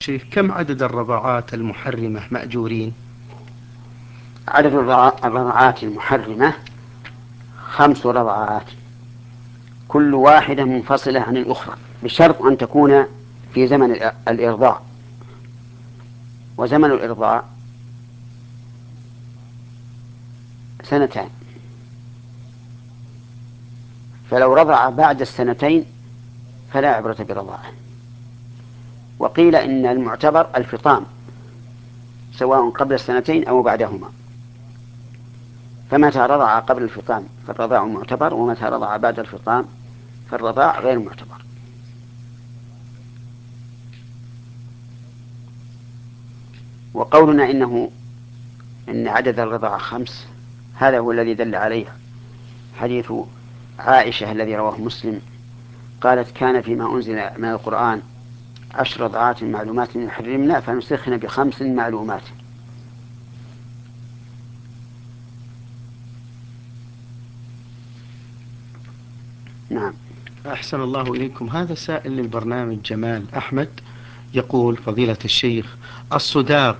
شيخ، كم عدد الرضاعات المحرمة مأجورين؟ عدد الرضعات المحرمة 5 رضعات، كل واحدة منفصلة عن الأخرى، بشرط أن تكون في زمن الإرضاع. وزمن الإرضاع 2 سنين، فلو رضع بعد 2 سنين فلا عبرة برضاعه. وقيل إن المعتبر الفطام، سواء قبل 2 سنين أو بعدهما، فمتى رضع قبل الفطام فالرضاع معتبر، ومتى رضع بعد الفطام فالرضاع غير معتبر. وقولنا إن عدد الرضاع 5 هذا هو الذي دل عليه حديث عائشة الذي رواه مسلم، قالت: كان فيما أنزل من القرآن 10 رضعات معلومات يحرمنا فنسخن ب5 معلومات. نعم. أحسن الله إليكم. هذا سائل للبرنامج جمال أحمد يقول: فضيلة الشيخ، الصداق